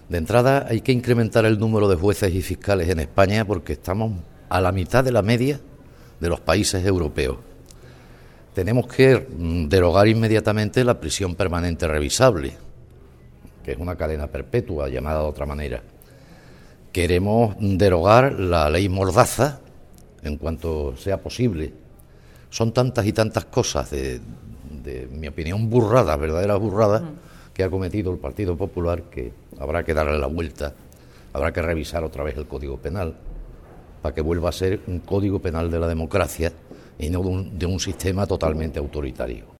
De entrada, hay que incrementar el número de jueces y fiscales en España porque estamos a la mitad de la media de los países europeos. Tenemos que derogar inmediatamente la prisión permanente revisable, que es una cadena perpetua, llamada de otra manera. Queremos derogar la ley Mordaza en cuanto sea posible. Son tantas y tantas cosas, de mi opinión, burradas, verdaderas burradas, que ha cometido el Partido Popular, que habrá que darle la vuelta, habrá que revisar otra vez el Código Penal, para que vuelva a ser un Código Penal de la democracia y no de un sistema totalmente autoritario.